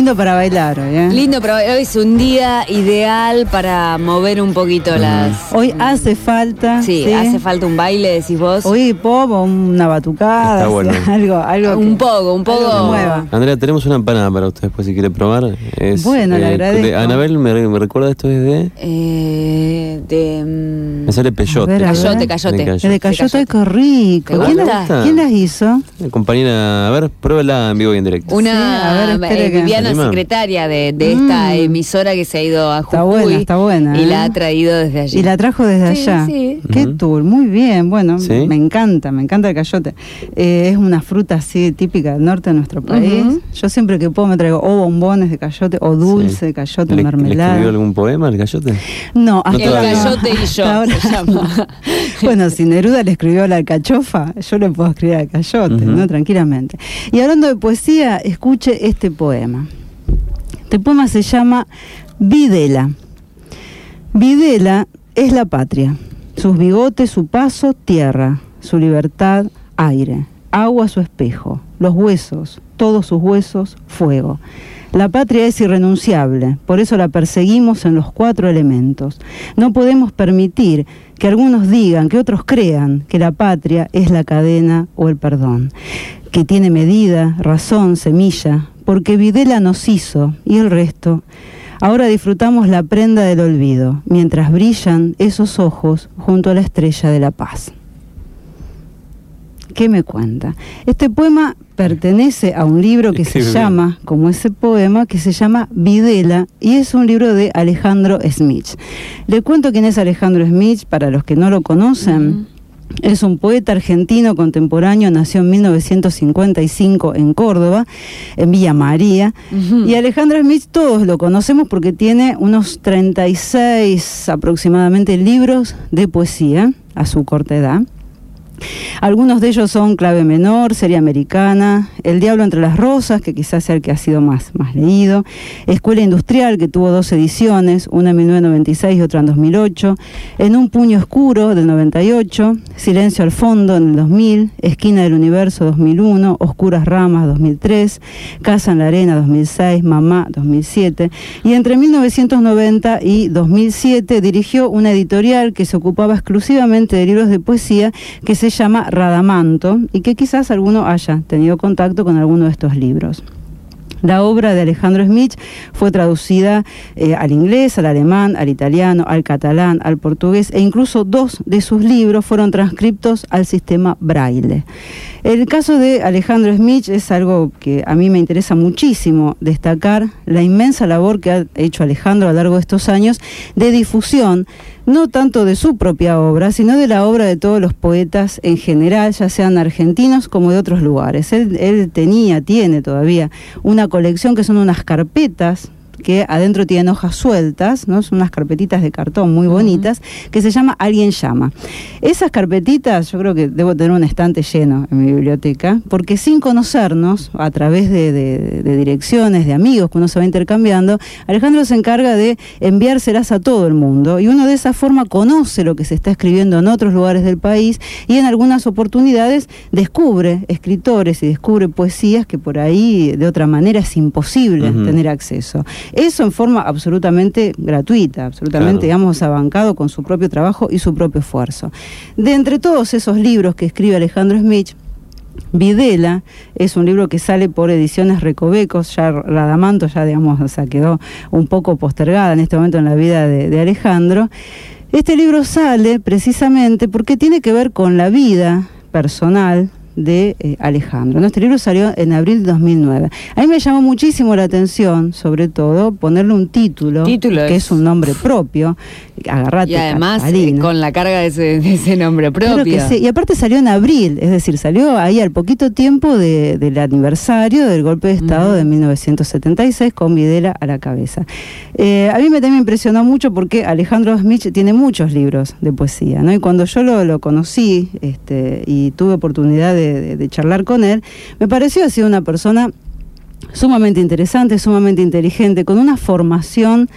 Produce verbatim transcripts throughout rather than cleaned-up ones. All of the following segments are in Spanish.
Lindo para bailar hoy, ¿eh? Lindo para bailar. Hoy es un día ideal para mover un poquito mm. las... Hoy hace falta. Sí, sí, hace falta un baile, decís vos. Hoy pop o una batucada. Está bueno. Algo, algo un que, poco, un poco. Algo que mueva. Andrea, tenemos una empanada para usted después si quiere probar. Es, bueno, eh, le agradezco. De, Anabel, ¿me, ¿me recuerda esto desde? Eh, de... Um... Me sale peyote. Ver, cayote, cayote. De cayote. De cayote, qué rico. ¿Quién, la, ¿Quién las hizo? La compañera, a ver, pruébela en vivo y en directo. Una sí, a ver, eh, Viviana, que... secretaria de, de mm. esta emisora que se ha ido a Jujuy. Está buena, está buena. Y ¿eh? la ha traído desde allí. Y la trajo desde sí, allá. Sí. Qué uh-huh. tour, muy bien. Bueno, ¿sí? me encanta, me encanta el cayote. Eh, es una fruta así típica del norte de nuestro país. Uh-huh. Yo siempre que puedo me traigo o bombones de cayote o dulce sí. de cayote, ¿Le, mermelada. ¿Le escribió algún poema el cayote? No, hasta el cayote y yo ahora se llama. Bueno, si Neruda le escribió a la alcachofa, yo le puedo escribir al cayote, uh-huh. ¿no? Tranquilamente. Y hablando de poesía, escuche este poema. Este poema se llama Videla. Videla es la patria. Sus bigotes, su paso, tierra. Su libertad, aire. Agua, su espejo. Los huesos, todos sus huesos, fuego. La patria es irrenunciable, por eso la perseguimos en los cuatro elementos. No podemos permitir que algunos digan, que otros crean que la patria es la cadena o el perdón, que tiene medida, razón, semilla, porque Videla nos hizo y el resto. Ahora disfrutamos la prenda del olvido, mientras brillan esos ojos junto a la estrella de la paz. ¿Qué me cuenta? Este poema pertenece a un libro que se llama, como ese poema, que se llama Videla, y es un libro de Alejandro Smith. Le cuento quién es Alejandro Smith, para los que no lo conocen. Uh-huh. Es un poeta argentino contemporáneo, nació en mil novecientos cincuenta y cinco en Córdoba, en Villa María. Uh-huh. Y Alejandro Smith todos lo conocemos porque tiene unos treinta y seis aproximadamente libros de poesía a su corta edad. Algunos de ellos son Clave Menor, Serie Americana, El Diablo entre las Rosas, que quizás sea el que ha sido más, más leído, Escuela Industrial, que tuvo dos ediciones, una en mil novecientos noventa y seis y otra en dos mil ocho, En un puño oscuro, del noventa y ocho, Silencio al fondo, en el dos mil, Esquina del universo, dos mil uno, Oscuras ramas, dos mil tres, Casa en la arena, dos mil seis, Mamá, dos mil siete, y entre mil novecientos noventa y dos mil siete dirigió una editorial que se ocupaba exclusivamente de libros de poesía, que se Se llama Radamanto, y que quizás alguno haya tenido contacto con alguno de estos libros. La obra de Alejandro Smith fue traducida eh, al inglés, al alemán, al italiano, al catalán, al portugués, e incluso dos de sus libros fueron transcriptos al sistema Braille. El caso de Alejandro Smith es algo que a mí me interesa muchísimo destacar, la inmensa labor que ha hecho Alejandro a lo largo de estos años de difusión, no tanto de su propia obra, sino de la obra de todos los poetas en general, ya sean argentinos como de otros lugares. Él, él tenía, tiene todavía una colección que son unas carpetas que adentro tienen hojas sueltas, ¿no? Son unas carpetitas de cartón muy bonitas, uh-huh. que se llama Alguien llama. Esas carpetitas yo creo que debo tener un estante lleno en mi biblioteca, porque sin conocernos, a través de, de, de direcciones, de amigos que uno se va intercambiando, Alejandro se encarga de enviárselas a todo el mundo, y uno de esa forma conoce lo que se está escribiendo en otros lugares del país, y en algunas oportunidades descubre escritores y descubre poesías que por ahí de otra manera es imposible uh-huh. tener acceso. Eso en forma absolutamente gratuita, absolutamente, claro. digamos, abancado con su propio trabajo y su propio esfuerzo. De entre todos esos libros que escribe Alejandro Smith, Videla es un libro que sale por Ediciones Recovecos, ya Radamanto ya, digamos, o sea, quedó un poco postergada en este momento en la vida de, de Alejandro. Este libro sale precisamente porque tiene que ver con la vida personal de eh, Alejandro. Este libro salió en abril de dos mil nueve. A mí me llamó muchísimo la atención, sobre todo, ponerle un título, título que es... es un nombre propio, Agarrate, y además Catalina. Eh, con la carga de ese, de ese nombre propio. Que sí. Y aparte salió en abril, es decir, salió ahí al poquito tiempo de, del aniversario del golpe de Estado mm. de mil novecientos setenta y seis, con Videla a la cabeza. Eh, a mí me, también me impresionó mucho porque Alejandro Smith tiene muchos libros de poesía, ¿no? Y cuando yo lo, lo conocí este, y tuve oportunidad de De, de charlar con él, me pareció así una persona sumamente interesante, sumamente inteligente, con una formación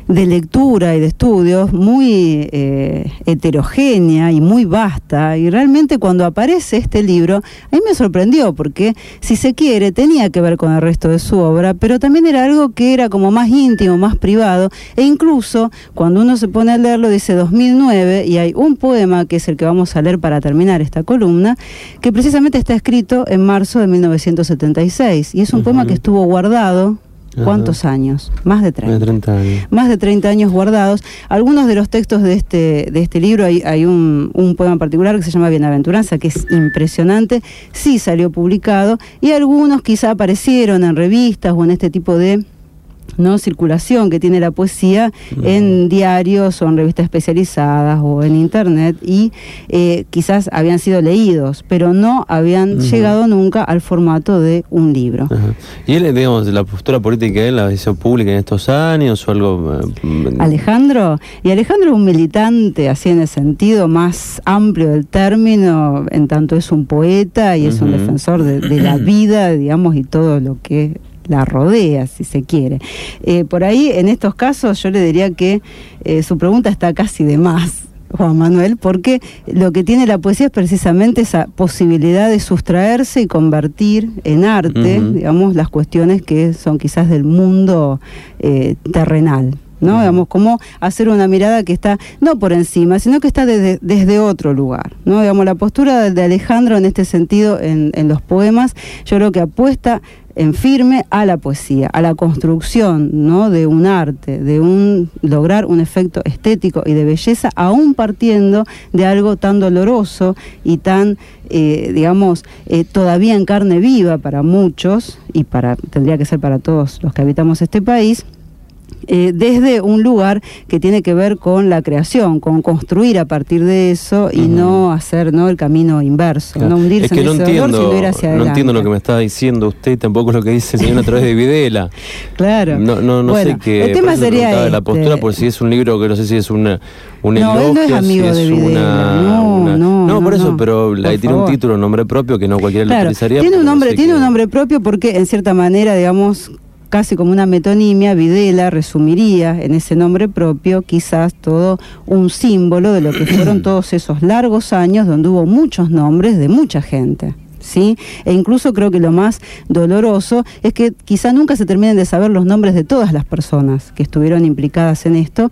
de lectura y de estudios muy eh, heterogénea y muy vasta, y realmente cuando aparece este libro a mí me sorprendió porque, si se quiere, tenía que ver con el resto de su obra, pero también era algo que era como más íntimo, más privado, e incluso cuando uno se pone a leerlo dice dos mil nueve y hay un poema que es el que vamos a leer para terminar esta columna, que precisamente está escrito en marzo de mil novecientos setenta y seis, y es un uh-huh. poema que estuvo guardado. ¿Cuántos Ajá. años? Más de treinta. Más de treinta años. Más de treinta años guardados. Algunos de los textos de este, de este libro, hay, hay un, un poema en particular que se llama Bienaventuranza, que es impresionante, sí salió publicado, y algunos quizá aparecieron en revistas o en este tipo de no circulación que tiene la poesía no. en diarios o en revistas especializadas o en internet, y eh, quizás habían sido leídos, pero no habían uh-huh. llegado nunca al formato de un libro. Uh-huh. ¿Y él, digamos, la postura política de él la hizo pública en estos años o algo? Eh, Alejandro, y Alejandro es un militante, así en el sentido más amplio del término, en tanto es un poeta y es uh-huh. un defensor de, de la vida, digamos, y todo lo que la rodea, si se quiere. Eh, por ahí, en estos casos, yo le diría que eh, su pregunta está casi de más, Juan Manuel, porque lo que tiene la poesía es precisamente esa posibilidad de sustraerse y convertir en arte, uh-huh. digamos, las cuestiones que son quizás del mundo eh, terrenal, ¿no? Uh-huh. Digamos, cómo hacer una mirada que está no por encima, sino que está desde, desde otro lugar, ¿no? Digamos, la postura de Alejandro en este sentido, en, en los poemas, yo creo que apuesta en firme a la poesía, a la construcción, ¿no? de un arte, de un lograr un efecto estético y de belleza, aún partiendo de algo tan doloroso y tan, eh, digamos, eh, todavía en carne viva para muchos, y para tendría que ser para todos los que habitamos este país, Eh, desde un lugar que tiene que ver con la creación, con construir a partir de eso y uh-huh. no hacer no el camino inverso, claro. no hundirse es que en no ese entiendo, dolor, sino ir hacia adelante. No entiendo lo que me está diciendo usted, tampoco lo que dice el señor a través de Videla. Claro. No, no, no bueno, sé qué. El tema sería este. La postura, por si es un libro que no sé si es una, un no, elogio, él no es amigo si de es Videla. una, no, una... no, No, por no, eso, no, pero por tiene favor. un título, un nombre propio que no cualquiera claro, lo utilizaría. Tiene un nombre, no sé tiene qué... un nombre propio porque, en cierta manera, digamos, casi como una metonimia, Videla resumiría en ese nombre propio quizás todo un símbolo de lo que fueron todos esos largos años donde hubo muchos nombres de mucha gente. ¿Sí? E incluso creo que lo más doloroso es que quizá nunca se terminen de saber los nombres de todas las personas que estuvieron implicadas en esto,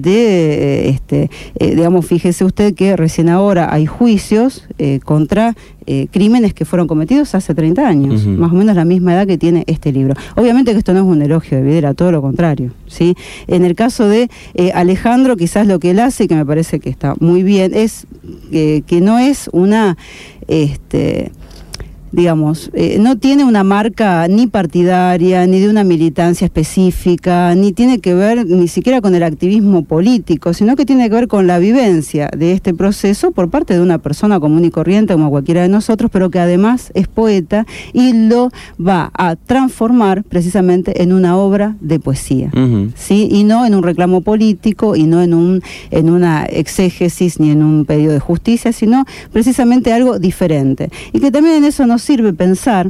de, este, eh, digamos, fíjese usted que recién ahora hay juicios eh, contra eh, crímenes que fueron cometidos hace treinta años, uh-huh. más o menos la misma edad que tiene este libro. Obviamente que esto no es un elogio de Videla, todo lo contrario, ¿sí? En el caso de eh, Alejandro, quizás lo que él hace, y que me parece que está muy bien, es eh, que no es una... este digamos, eh, no tiene una marca ni partidaria, ni de una militancia específica, ni tiene que ver ni siquiera con el activismo político, sino que tiene que ver con la vivencia de este proceso por parte de una persona común y corriente como cualquiera de nosotros, pero que además es poeta y lo va a transformar precisamente en una obra de poesía, uh-huh. ¿sí? Y no en un reclamo político, y no en, un, en una exégesis, ni en un pedido de justicia, sino precisamente algo diferente. Y que también en eso nos sirve pensar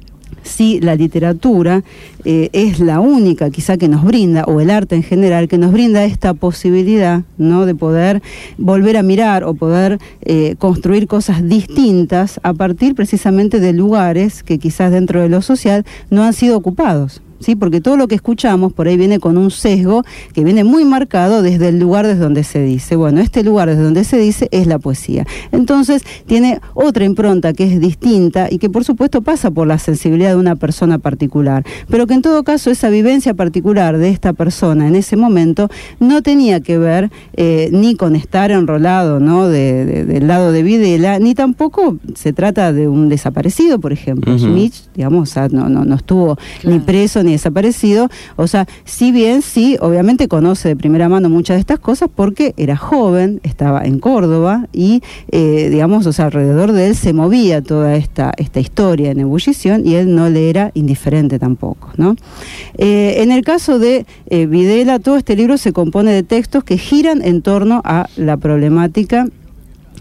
si la literatura eh, es la única quizá que nos brinda, o el arte en general, que nos brinda esta posibilidad, ¿no? de poder volver a mirar o poder eh, construir cosas distintas a partir precisamente de lugares que quizás dentro de lo social no han sido ocupados. ¿Sí? Porque todo lo que escuchamos por ahí viene con un sesgo que viene muy marcado desde el lugar desde donde se dice. Bueno, este lugar desde donde se dice es la poesía. Entonces tiene otra impronta que es distinta y que por supuesto pasa por la sensibilidad de una persona particular, pero que en todo caso esa vivencia particular de esta persona en ese momento no tenía que ver eh, ni con estar enrolado, ¿no? de, de, del lado de Videla, ni tampoco se trata de un desaparecido, por ejemplo. Uh-huh. Smith, digamos, o sea, no, no, no estuvo claro. ni preso ni desaparecido, o sea, si bien sí, obviamente conoce de primera mano muchas de estas cosas porque era joven, estaba en Córdoba y, eh, digamos, o sea, alrededor de él se movía toda esta, esta historia en ebullición y él no le era indiferente tampoco, ¿no? Eh, en el caso de eh, Videla, todo este libro se compone de textos que giran en torno a la problemática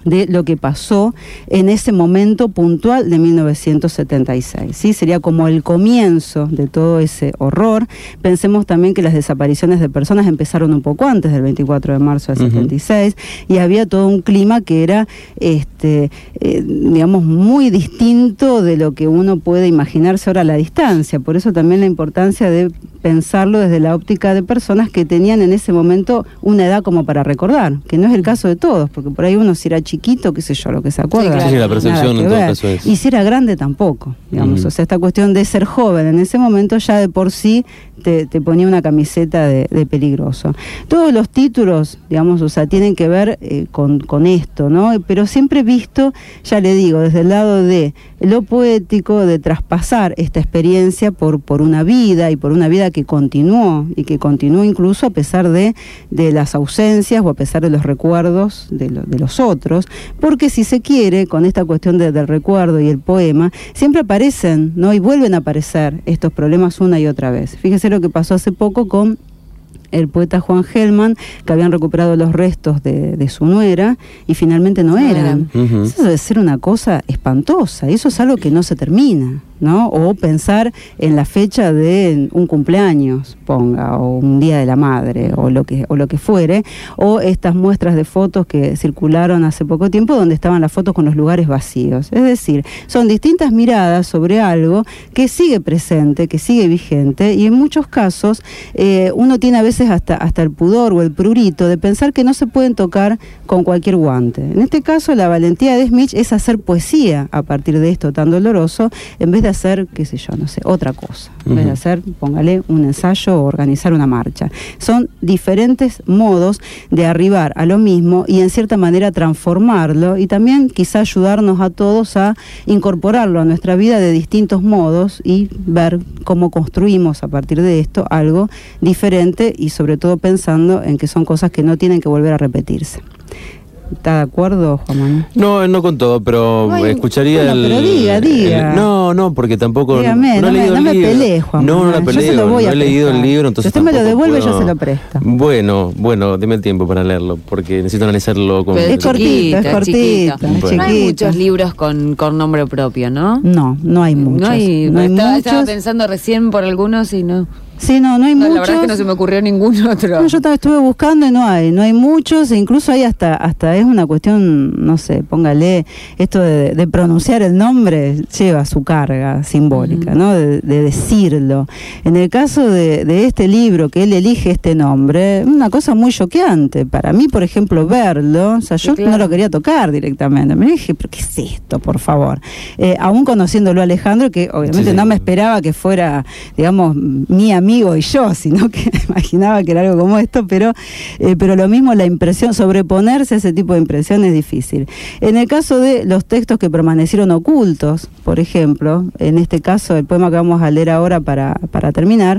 de lo que pasó en ese momento puntual de mil novecientos setenta y seis. ¿Sí? Sería como el comienzo de todo ese horror. Pensemos también que las desapariciones de personas empezaron un poco antes del veinticuatro de marzo del uh-huh. setenta y seis, y había todo un clima que era, este, eh, digamos, muy distinto de lo que uno puede imaginarse ahora a la distancia. Por eso también la importancia de pensarlo desde la óptica de personas que tenían en ese momento una edad como para recordar, que no es el caso de todos, porque por ahí uno si era chiquito, qué sé yo, lo que se acuerda. Sí, claro. Sí, la percepción en todo caso es. Y si era grande tampoco, digamos. Uh-huh. O sea, esta cuestión de ser joven en ese momento ya de por sí te, te ponía una camiseta de, de peligroso. Todos los títulos, digamos, o sea, tienen que ver eh, con, con esto, ¿no? Pero siempre visto, ya le digo, desde el lado de lo poético, de traspasar esta experiencia por, por una vida y por una vida que continuó y que continuó incluso a pesar de, de las ausencias o a pesar de los recuerdos de, lo, de los otros, porque si se quiere, con esta cuestión de, del recuerdo y el poema, siempre aparecen, ¿no? Y vuelven a aparecer estos problemas una y otra vez. Fíjese lo que pasó hace poco con el poeta Juan Gelman, que habían recuperado los restos de, de su nuera y finalmente no eran. Uh-huh. Eso debe ser una cosa espantosa, y eso es algo que no se termina, ¿no? O pensar en la fecha de un cumpleaños, ponga, o un día de la madre, o lo que, o lo que fuere, o estas muestras de fotos que circularon hace poco tiempo donde estaban las fotos con los lugares vacíos. Es decir, son distintas miradas sobre algo que sigue presente, que sigue vigente, y en muchos casos eh, uno tiene a veces hasta, hasta el pudor o el prurito de pensar que no se pueden tocar con cualquier guante. En este caso, la valentía de Smich es hacer poesía a partir de esto tan doloroso, en vez de hacer, qué sé yo, no sé, otra cosa. En uh-huh. vez de hacer, póngale, un ensayo o organizar una marcha. Son diferentes modos de arribar a lo mismo y en cierta manera transformarlo, y también quizá ayudarnos a todos a incorporarlo a nuestra vida de distintos modos y ver cómo construimos a partir de esto algo diferente, y sobre todo pensando en que son cosas que no tienen que volver a repetirse. ¿Está de acuerdo, Juan Manuel? No, no con todo, pero Ay, escucharía bueno, el... pero diga, diga. El, no, no, porque tampoco... Dígame, no, no, no, he leído me, no el me libro. peleé, Juan No, Manuel. no la peleo, yo se lo voy no a he leído el libro, entonces si usted me lo devuelve, puedo... yo se lo presto. Bueno, bueno, deme el tiempo para leerlo, porque necesito analizarlo con... Es cortito, es cortito. Bueno. No hay muchos libros con, con nombre propio, ¿no? No, no hay muchos. No hay, no hay estaba, muchos. estaba pensando recién por algunos y no... Sí, no, no hay no, muchos. La verdad es que no se me ocurrió ningún otro. No, yo estuve buscando y no hay, no hay muchos, e incluso hay hasta, hasta es una cuestión, no sé, póngale, esto de, de pronunciar el nombre lleva su carga simbólica, uh-huh. ¿no? De, de decirlo. En el caso de, de este libro, que él elige este nombre, una cosa muy choqueante. Para mí, por ejemplo, verlo, o sea, yo sí, claro. no lo quería tocar directamente. Me dije, ¿pero qué es esto, por favor? Eh, aún conociéndolo a Alejandro, que obviamente sí, sí. no me esperaba que fuera, digamos, mi amigo y yo, sino que imaginaba que era algo como esto, pero, eh, pero lo mismo, la impresión, sobreponerse a ese tipo de impresión es difícil. En el caso de los textos que permanecieron ocultos, por ejemplo, en este caso el poema que vamos a leer ahora para, para terminar,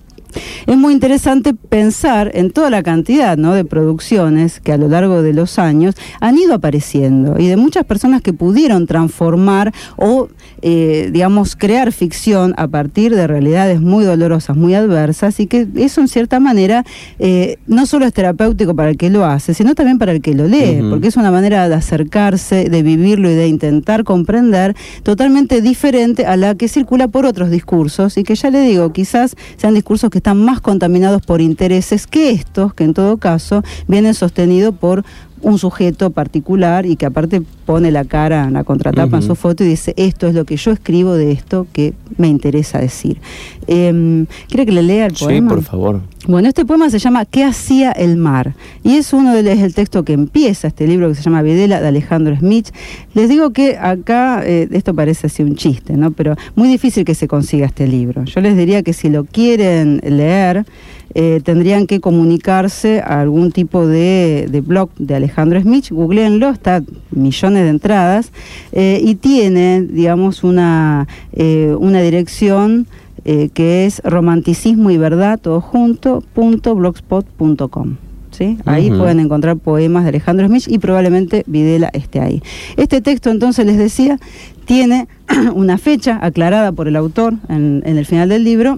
es muy interesante pensar en toda la cantidad, ¿no?, de producciones que a lo largo de los años han ido apareciendo, y de muchas personas que pudieron transformar o, eh, digamos, crear ficción a partir de realidades muy dolorosas, muy adversas, y que eso en cierta manera eh, no solo es terapéutico para el que lo hace, sino también para el que lo lee, uh-huh. porque es una manera de acercarse, de vivirlo y de intentar comprender totalmente diferente a la que circula por otros discursos, y que ya le digo, quizás sean discursos que están más contaminados por intereses que estos, que en todo caso vienen sostenidos por un sujeto particular y que aparte pone la cara en la contratapa uh-huh. en su foto y dice, esto es lo que yo escribo de esto que me interesa decir. Eh, ¿Quiere que le lea el poema? Sí, por favor. Bueno, este poema se llama ¿Qué hacía el mar? Y es uno de los, es el texto que empieza este libro que se llama Videla, de Alejandro Smich. Les digo que acá, eh, esto parece así un chiste, ¿no? Pero muy difícil que se consiga este libro. Yo les diría que si lo quieren leer, eh, tendrían que comunicarse a algún tipo de, de blog de Alejandro Smich, googleenlo, está millones de entradas, eh, y tiene, digamos, una, eh, una dirección eh, que es romanticismo y verdad, todo junto, punto blogspot punto com. ¿Sí? Ahí uh-huh. pueden encontrar poemas de Alejandro Smich y probablemente Videla esté ahí. Este texto, entonces, les decía, tiene una fecha aclarada por el autor en, en el final del libro.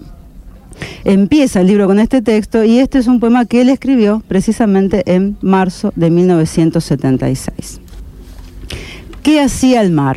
Empieza el libro con este texto, y este es un poema que él escribió precisamente en marzo de mil novecientos setenta y seis. ¿Qué hacía el mar?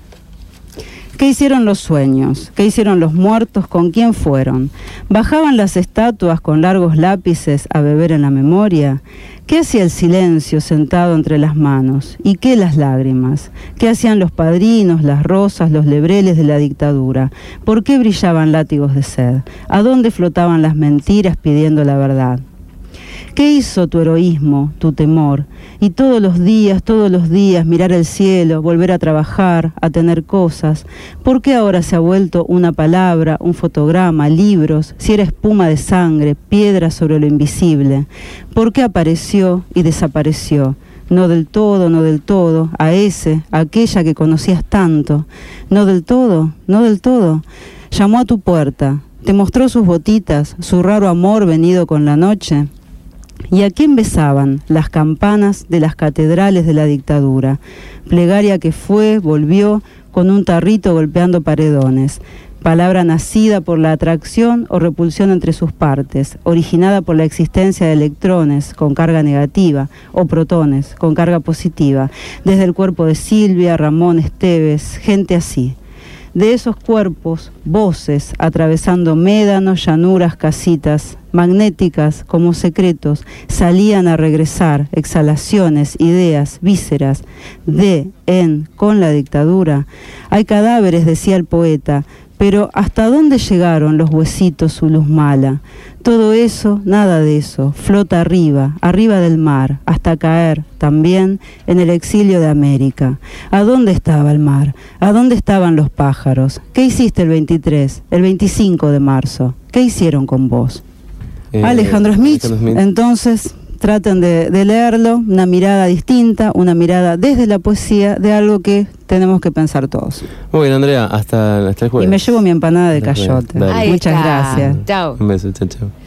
¿Qué hicieron los sueños? ¿Qué hicieron los muertos? ¿Con quién fueron? ¿Bajaban las estatuas con largos lápices a beber en la memoria? ¿Qué hacía el silencio sentado entre las manos? ¿Y qué las lágrimas? ¿Qué hacían los padrinos, las rosas, los lebreles de la dictadura? ¿Por qué brillaban látigos de sed? ¿A dónde flotaban las mentiras pidiendo la verdad? ¿Qué hizo tu heroísmo, tu temor? Y todos los días, todos los días mirar el cielo, volver a trabajar, a tener cosas. ¿Por qué ahora se ha vuelto una palabra, un fotograma, libros, si era espuma de sangre, piedra sobre lo invisible? ¿Por qué apareció y desapareció? No del todo, no del todo, a ese, a aquella que conocías tanto. No del todo, no del todo. Llamó a tu puerta, te mostró sus botitas, su raro amor venido con la noche. ¿Y a quién besaban las campanas de las catedrales de la dictadura? Plegaria que fue, volvió, con un tarrito golpeando paredones. Palabra nacida por la atracción o repulsión entre sus partes, originada por la existencia de electrones con carga negativa o protones con carga positiva, desde el cuerpo de Silvia, Ramón, Esteves, gente así. De esos cuerpos, voces atravesando médanos, llanuras, casitas, magnéticas como secretos, salían a regresar, exhalaciones, ideas, vísceras, de, en, con la dictadura. Hay cadáveres, decía el poeta, pero ¿hasta dónde llegaron los huesitos su luz mala? Todo eso, nada de eso, flota arriba, arriba del mar, hasta caer, también, en el exilio de América. ¿A dónde estaba el mar? ¿A dónde estaban los pájaros? ¿Qué hiciste el veintitrés, el veinticinco de marzo? ¿Qué hicieron con vos? Eh, Alejandro Smith, Alejandro Smith. Entonces, traten de, de leerlo, una mirada distinta, una mirada desde la poesía de algo que tenemos que pensar todos. Muy bien, Andrea, hasta, hasta el jueves. Y me llevo mi empanada de cayote. Muchas gracias. Chao. Un beso, chao, chao.